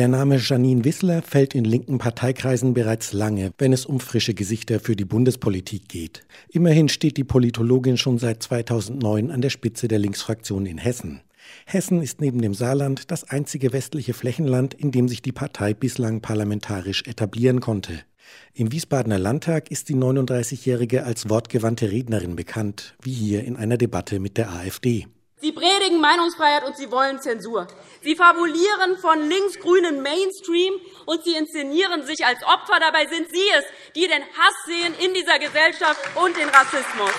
Der Name Jeanine Wissler fällt in linken Parteikreisen bereits lange, wenn es um frische Gesichter für die Bundespolitik geht. Immerhin steht die Politologin schon seit 2009 an der Spitze der Linksfraktion in Hessen. Hessen ist neben dem Saarland das einzige westliche Flächenland, in dem sich die Partei bislang parlamentarisch etablieren konnte. Im Wiesbadener Landtag ist die 39-Jährige als wortgewandte Rednerin bekannt, wie hier in einer Debatte mit der AfD. Sie predigen Meinungsfreiheit und Sie wollen Zensur. Sie fabulieren von linksgrünen Mainstream und Sie inszenieren sich als Opfer. Dabei sind Sie es, die den Hass sehen in dieser Gesellschaft und den Rassismus.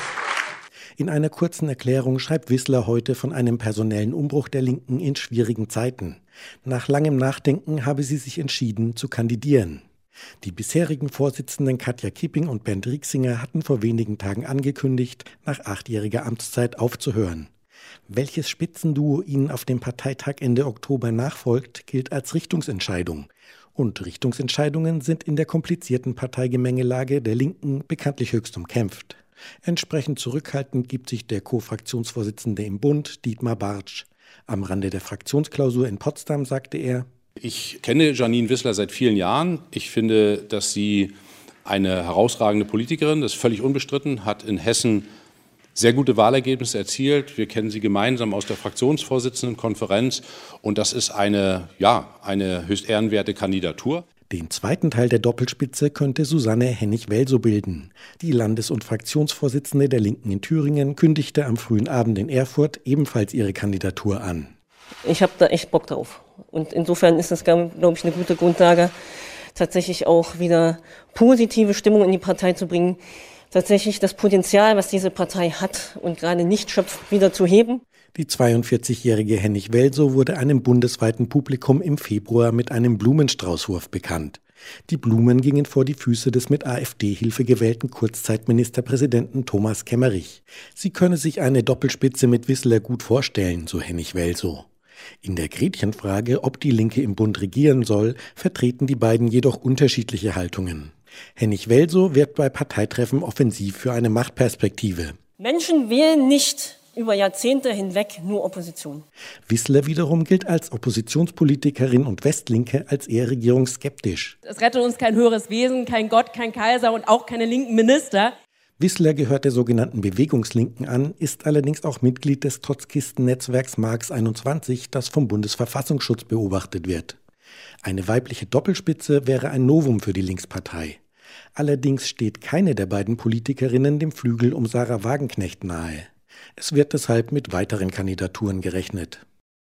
In einer kurzen Erklärung schreibt Wissler heute von einem personellen Umbruch der Linken in schwierigen Zeiten. Nach langem Nachdenken habe sie sich entschieden, zu kandidieren. Die bisherigen Vorsitzenden Katja Kipping und Bernd Rixinger hatten vor wenigen Tagen angekündigt, nach 8-jähriger Amtszeit aufzuhören. Welches Spitzenduo ihnen auf dem Parteitag Ende Oktober nachfolgt, gilt als Richtungsentscheidung. Und Richtungsentscheidungen sind in der komplizierten Parteigemengelage der Linken bekanntlich höchst umkämpft. Entsprechend zurückhaltend gibt sich der Co-Fraktionsvorsitzende im Bund, Dietmar Bartsch. Am Rande der Fraktionsklausur in Potsdam sagte er: Ich kenne Jeanine Wissler seit vielen Jahren. Ich finde, dass sie eine herausragende Politikerin, das ist völlig unbestritten, hat in Hessen sehr gute Wahlergebnisse erzielt. Wir kennen sie gemeinsam aus der Fraktionsvorsitzendenkonferenz. Und das ist eine höchst ehrenwerte Kandidatur. Den zweiten Teil der Doppelspitze könnte Susanne Hennig-Welsow bilden. Die Landes- und Fraktionsvorsitzende der Linken in Thüringen kündigte am frühen Abend in Erfurt ebenfalls ihre Kandidatur an. Ich habe da echt Bock drauf. Und insofern ist das, glaube ich, eine gute Grundlage, tatsächlich auch wieder positive Stimmung in die Partei zu bringen, tatsächlich das Potenzial, was diese Partei hat und gerade nicht schöpft, wieder zu heben. Die 42-jährige Hennig-Welsow wurde einem bundesweiten Publikum im Februar mit einem Blumenstraußwurf bekannt. Die Blumen gingen vor die Füße des mit AfD-Hilfe gewählten Kurzzeitministerpräsidenten Thomas Kemmerich. Sie könne sich eine Doppelspitze mit Wissler gut vorstellen, so Hennig-Welsow. In der Gretchenfrage, ob die Linke im Bund regieren soll, vertreten die beiden jedoch unterschiedliche Haltungen. Hennig-Welsow wird bei Parteitreffen offensiv für eine Machtperspektive. Menschen wählen nicht über Jahrzehnte hinweg nur Opposition. Wissler wiederum gilt als Oppositionspolitikerin und Westlinke als eher regierungsskeptisch. Es rettet uns kein höheres Wesen, kein Gott, kein Kaiser und auch keine linken Minister. Wissler gehört der sogenannten Bewegungslinken an, ist allerdings auch Mitglied des Trotzkisten-Netzwerks Marx 21, das vom Bundesverfassungsschutz beobachtet wird. Eine weibliche Doppelspitze wäre ein Novum für die Linkspartei. Allerdings steht keine der beiden Politikerinnen dem Flügel um Sarah Wagenknecht nahe. Es wird deshalb mit weiteren Kandidaturen gerechnet.